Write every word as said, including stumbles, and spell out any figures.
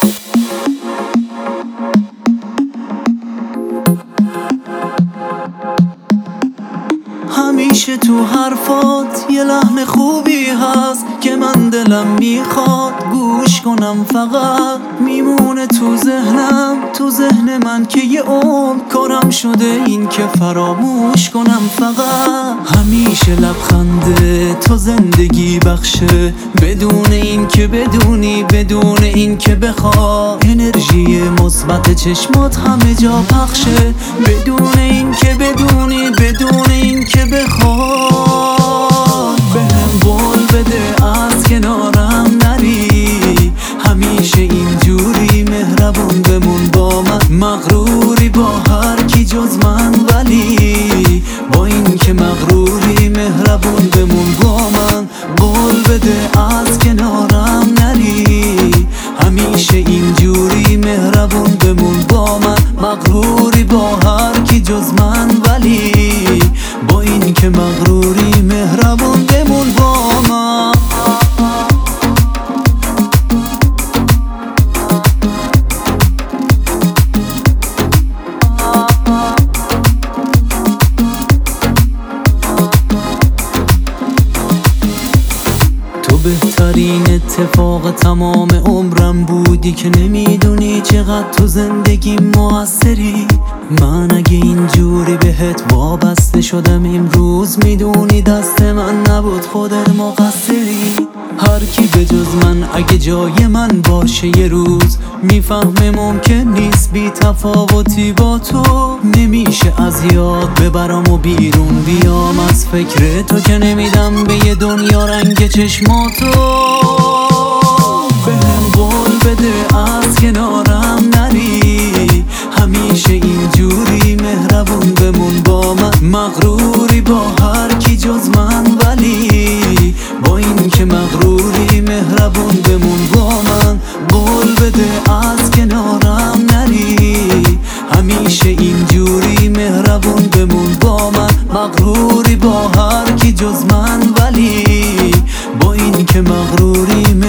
همیشه تو حرفات یه لحن خوبی هست که من دلم میخواد گوش کنم، فقط میمونه تو ذهنم، تو ذهن من که یه عمر کارم شده این که فراموش کنم. فقط همیشه لبخنده تو زندگی بخشه، بدون این که بدونی، بدون این که بخوای. انرژی مثبت چشمات همه جا پخشه، بدون این که بدونی، بدون این که بخوای. بهم قول بده از کنارم نری، همیشه اینجوری مهربون بمون با من. مغروری با هر کی جز من، ولی با این که مغروری مهربون بمون با من. قول بده از کنارم نری، همیشه اینجوری مهربون بمون با من. مغروری با هر کی جز من، ولی با این که مغروری مهربون بمون با من. تو بهترین اتفاق تمام عمرم بودی که نمیدونی چقدر تو زندگی موثری. من اگه اینجوری بهت وابسته شدم امروز، میدونی دست من نبود خودت مقصری. هر کی به جز من اگه جای من باشه یه روز، میفهمه ممکن نیست بی تفاوتی با تو. نمیشه از یاد ببرم و بیرون بیام از فکر تو، که نمیدم به یه دنیا رنگ چشماتو. بهم قول بده از کنارم نری، همیشه اینجوری مهربون بمون با من. مغروری با هر کی جز من، ولی با این که مغروری مهربون بمون با من. قول بده از کنارم نری، همیشه اینجوری مهربون بمون با من. مغروری با هر کی جز من، ولی با این که مغروری